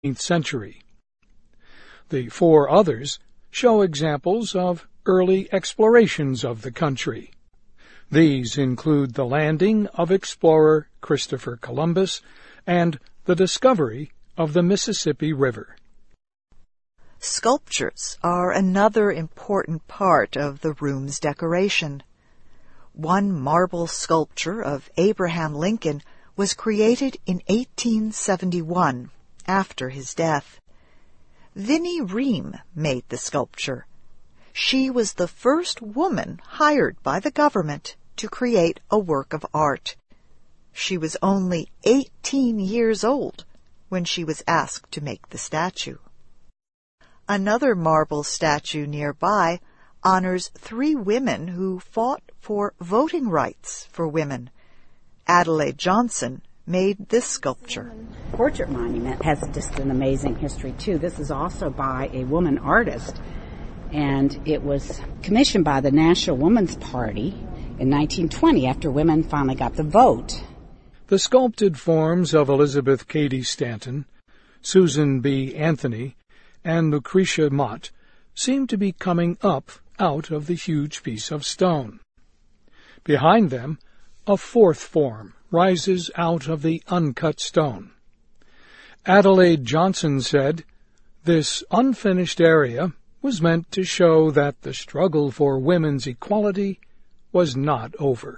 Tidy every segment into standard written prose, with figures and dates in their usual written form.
century. The four others show examples of early explorations of the country. These include the landing of explorer Christopher Columbus and the discovery of the Mississippi River. Sculptures are another important part of the room's decoration. One marble sculpture of Abraham Lincoln was created in 1871, after his death. Vinnie Ream made the sculpture. She was the first woman hired by the government to create a work of art. She was only 18 years old when she was asked to make the statue. Another marble statue nearby honors 3 women who fought for voting rights for women. Adelaide Johnson made this sculpture. Portrait monument has just an amazing history, too. This is also by a woman artist, and it was commissioned by the National Woman's Party in 1920 after women finally got the vote. The sculpted forms of Elizabeth Cady Stanton, Susan B. Anthony, and Lucretia Mott seem to be coming up out of the huge piece of stone. Behind them, a fourth form rises out of the uncut stone. Adelaide Johnson said, "This unfinished area was meant to show that the struggle for women's equality was not over."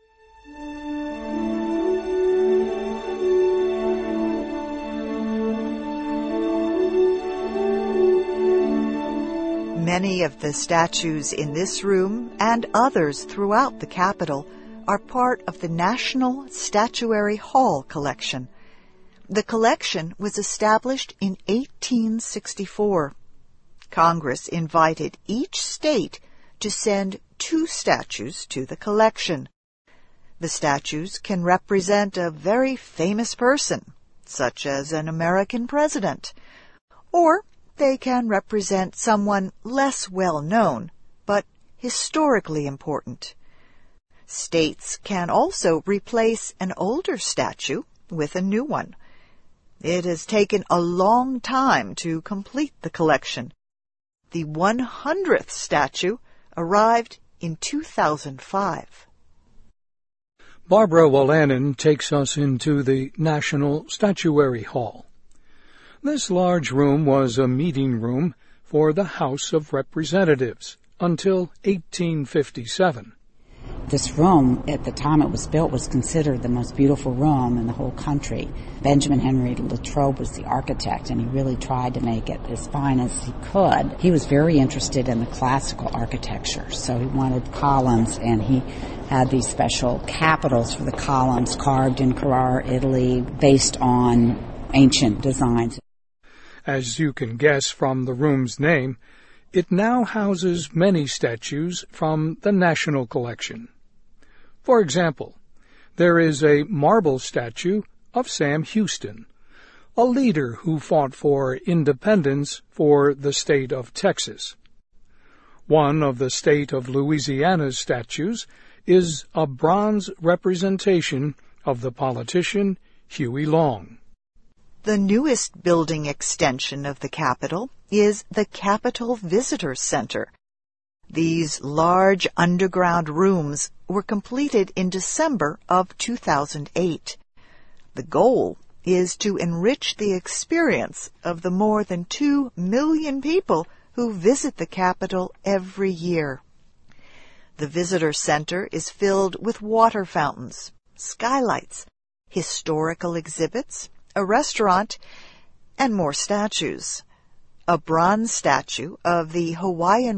Many of the statues in this room and others throughout the Capitol are part of the National Statuary Hall collection. The collection was established in 1864. Congress invited each state to send 2 statues to the collection. The statues can represent a very famous person, such as an American president, or they can represent someone less well known, but historically important. States can also replace an older statue with a new one. It has taken a long time to complete the collection. The 100th statue arrived in 2005. Barbara Wolanin takes us into the National Statuary Hall. This large room was a meeting room for the House of Representatives until 1857. This room, at the time it was built, was considered the most beautiful room in the whole country. Benjamin Henry Latrobe was the architect, and he really tried to make it as fine as he could. He was very interested in the classical architecture, so he wanted columns, and he had these special capitals for the columns carved in Carrara, Italy, based on ancient designs. As you can guess from the room's name, it now houses many statues from the National Collection. For example, there is a marble statue of Sam Houston, a leader who fought for independence for the state of Texas. One of the state of Louisiana's statues is a bronze representation of the politician Huey Long. The newest building extension of the Capitol is the Capitol Visitor Center. These large underground rooms were completed in December of 2008. The goal is to enrich the experience of the more than 2 million people who visit the Capitol every year. The Visitor Center is filled with water fountains, skylights, historical exhibits, a restaurant, and more statues. A bronze statue of the Hawaiian